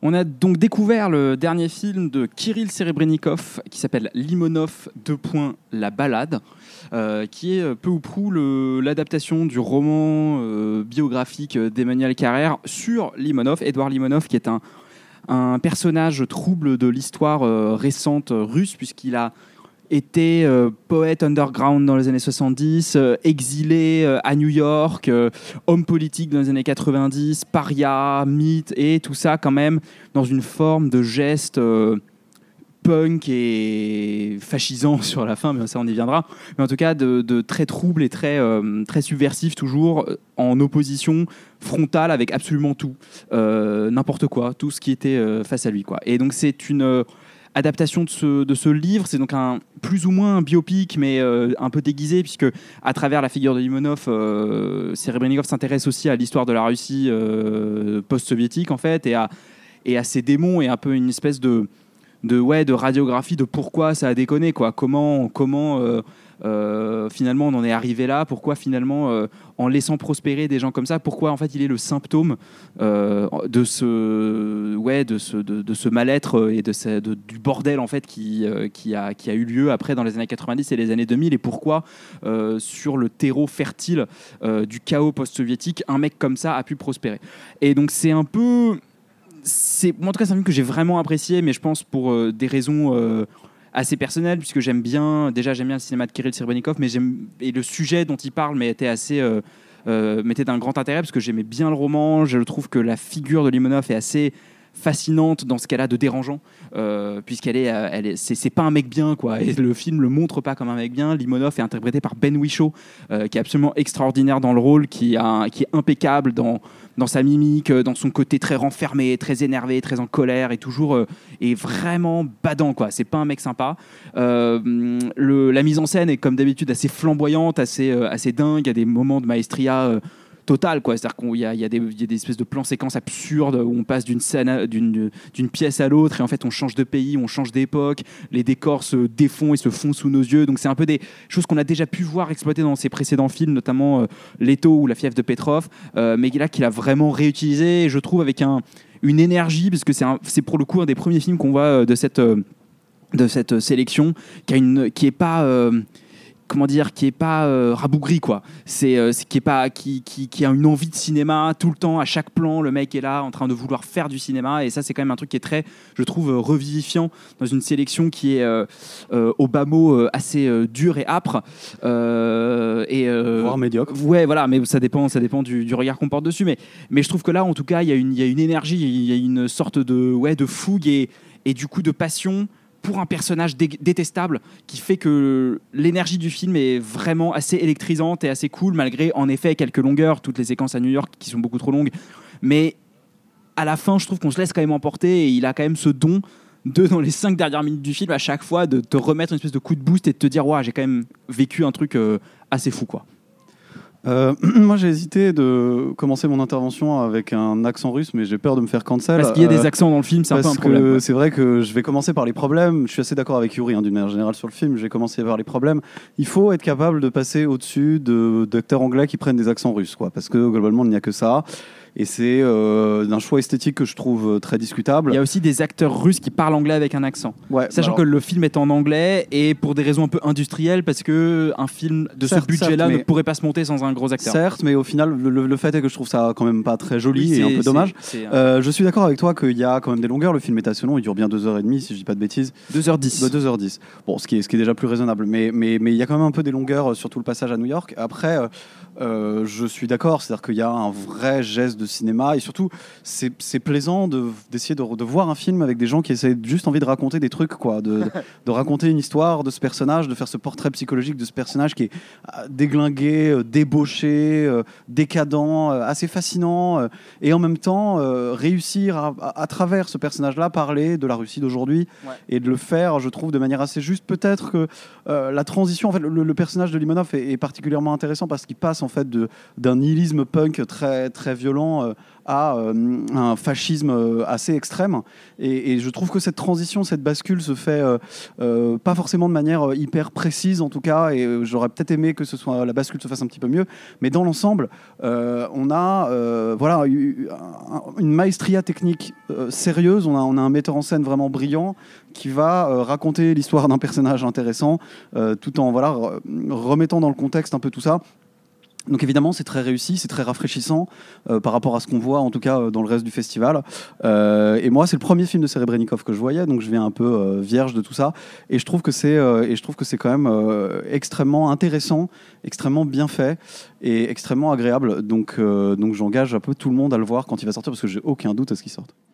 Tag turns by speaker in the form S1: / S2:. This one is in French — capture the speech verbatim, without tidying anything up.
S1: On a donc découvert le dernier film de Kirill Serebrennikov qui s'appelle Limonov deux. La balade, euh, qui est peu ou prou le, l'adaptation du roman euh, biographique d'Emmanuel Carrère sur Limonov, Édouard Limonov, qui est un, un personnage trouble de l'histoire euh, récente russe, puisqu'il a été euh, poète underground dans les années soixante-dix, euh, exilé euh, à New York, euh, homme politique dans les années quatre-vingt-dix, paria, mythe, et tout ça quand même dans une forme de geste euh, punk et fascisant sur la fin, mais ça on y viendra. Mais en tout cas, de, de très trouble et très, euh, très subversif, toujours en opposition frontale avec absolument tout, euh, n'importe quoi, tout ce qui était euh, face à lui, quoi. Et donc c'est une euh, adaptation de ce, de ce livre. C'est donc un plus ou moins un biopic, mais euh, un peu déguisé, puisque à travers la figure de Limonov, euh, Serebrennikov s'intéresse aussi à l'histoire de la Russie euh, post-soviétique en fait, et à, et à ses démons, et un peu une espèce de de ouais de radiographie de pourquoi ça a déconné, quoi. Comment comment euh, euh, finalement on en est arrivé là, pourquoi finalement euh, en laissant prospérer des gens comme ça, pourquoi en fait il est le symptôme euh, de ce ouais de ce de, de ce mal-être et de, ce, de du bordel en fait qui euh, qui a qui a eu lieu après dans les années quatre-vingt-dix et les années deux mille, et pourquoi euh, sur le terreau fertile euh, du chaos post-soviétique un mec comme ça a pu prospérer. Et donc c'est un peu c'est, moi, en tout cas, c'est un film que j'ai vraiment apprécié, mais je pense pour euh, des raisons euh, assez personnelles, puisque j'aime bien, déjà j'aime bien le cinéma de Kirill Serebrennikov, mais j'aime, et le sujet dont il parle m'était assez, euh, euh, m'était d'un grand intérêt, parce que j'aimais bien le roman. Je trouve que la figure de Limonov est assez fascinante dans ce qu'elle a de dérangeant, euh, puisqu'elle est, elle est, c'est, c'est pas un mec bien, quoi. Et le film le montre pas comme un mec bien. Limonov est interprété par Ben Whishaw, euh, qui est absolument extraordinaire dans le rôle, qui, a, qui est impeccable dans dans sa mimique, dans son côté très renfermé, très énervé, très en colère, et toujours euh, est vraiment badant, quoi. C'est pas un mec sympa. Euh, le, la mise en scène est comme d'habitude assez flamboyante, assez euh, assez dingue. Il y a des moments de maestria euh, totale, quoi. C'est-à-dire qu'il y a, il y a des, il y a des espèces de plans séquences absurdes où on passe d'une scène, à, d'une, d'une pièce à l'autre, et en fait on change de pays, on change d'époque, les décors se défont et se font sous nos yeux. Donc c'est un peu des choses qu'on a déjà pu voir exploitées dans ses précédents films, notamment euh, Leto ou La fièvre de Petrov, euh, mais là qu'il a vraiment réutilisé, je trouve, avec un, une énergie, parce que c'est, un, c'est pour le coup un des premiers films qu'on voit de cette, euh, de cette sélection, qui a une, qui est pas euh, comment dire, qui est pas euh, rabougri, quoi. C'est, euh, c'est qui est pas qui, qui qui a une envie de cinéma tout le temps, à chaque plan le mec est là en train de vouloir faire du cinéma, et ça c'est quand même un truc qui est très, je trouve, euh, revivifiant dans une sélection qui est euh, euh, au bas mot euh, assez euh, dure et âpre, euh, et euh,
S2: voire médiocre.
S1: Ouais, voilà, mais ça dépend ça dépend du, du regard qu'on porte dessus, mais mais je trouve que là en tout cas il y a une il y a une énergie, il y a une sorte de ouais de fougue et et du coup de passion pour un personnage dé- détestable, qui fait que l'énergie du film est vraiment assez électrisante et assez cool, malgré en effet quelques longueurs, toutes les séquences à New York qui sont beaucoup trop longues. Mais à la fin, je trouve qu'on se laisse quand même emporter, et il a quand même ce don de, dans les cinq dernières minutes du film, à chaque fois, de te remettre une espèce de coup de boost et de te dire ouais, j'ai quand même vécu un truc euh, assez fou, quoi.
S2: Euh, moi, j'ai hésité de commencer mon intervention avec un accent russe, mais j'ai peur de me faire cancel.
S1: Parce qu'il y a des
S2: euh,
S1: accents dans le film, c'est un peu un problème.
S2: Parce
S1: Ouais.
S2: que c'est vrai que je vais commencer par les problèmes. Je suis assez d'accord avec Yuri, hein, d'une manière générale, sur le film. Je vais commencer par les problèmes. Il faut être capable de passer au-dessus de, d'acteurs anglais qui prennent des accents russes, quoi, parce que globalement, il n'y a que ça. Et c'est euh, d'un choix esthétique que je trouve très discutable.
S1: Il y a aussi des acteurs russes qui parlent anglais avec un accent. Ouais, Sachant alors... que le film est en anglais, et pour des raisons un peu industrielles, parce qu'un film de certes, ce budget-là certes, ne pourrait pas se monter sans un gros acteur.
S2: Certes, mais au final, le, le fait est que je trouve ça quand même pas très joli, oui, et un peu dommage.
S1: C'est, c'est,
S2: euh, je suis d'accord avec toi qu'il y a quand même des longueurs. Le film est assez long, il dure bien deux heures trente, si je dis pas de bêtises.
S1: deux heures dix.
S2: Bah, deux heures dix. Bon, ce qui est, ce qui est déjà plus raisonnable. Mais, mais, mais il y a quand même un peu des longueurs sur tout le passage à New York. Après, euh, euh, je suis d'accord, c'est-à-dire qu'il y a un vrai geste de cinéma, et surtout, c'est, c'est plaisant de, d'essayer de, de voir un film avec des gens qui essaient juste envie de raconter des trucs, quoi, de, de, de raconter une histoire de ce personnage, de faire ce portrait psychologique de ce personnage qui est déglingué, débauché, décadent, assez fascinant, et en même temps euh, réussir à, à, à travers ce personnage-là parler de la Russie d'aujourd'hui, ouais. Et de le faire, je trouve, de manière assez juste. Peut-être que euh, la transition, en fait, le, le personnage de Limonov est, est particulièrement intéressant parce qu'il passe en fait de, d'un nihilisme punk très très violent effectivement euh, à euh, un fascisme euh, assez extrême. Et, et je trouve que cette transition, cette bascule se fait euh, euh, pas forcément de manière hyper précise en tout cas. Et euh, j'aurais peut-être aimé que ce soit la bascule se fasse un petit peu mieux. Mais dans l'ensemble, euh, on a euh, voilà une maestria technique euh, sérieuse. On a, on a un metteur en scène vraiment brillant qui va euh, raconter l'histoire d'un personnage intéressant, euh, tout en voilà re- remettant dans le contexte un peu tout ça. Donc évidemment, c'est très réussi, c'est très rafraîchissant euh, par rapport à ce qu'on voit, en tout cas euh, dans le reste du festival. Euh, et moi, c'est le premier film de Serebrennikov que je voyais, donc je viens un peu euh, vierge de tout ça. Et je trouve que c'est, euh, et je trouve que c'est quand même euh, extrêmement intéressant, extrêmement bien fait et extrêmement agréable. Donc, euh, donc j'engage un peu tout le monde à le voir quand il va sortir, parce que j'ai aucun doute à ce qu'il sorte.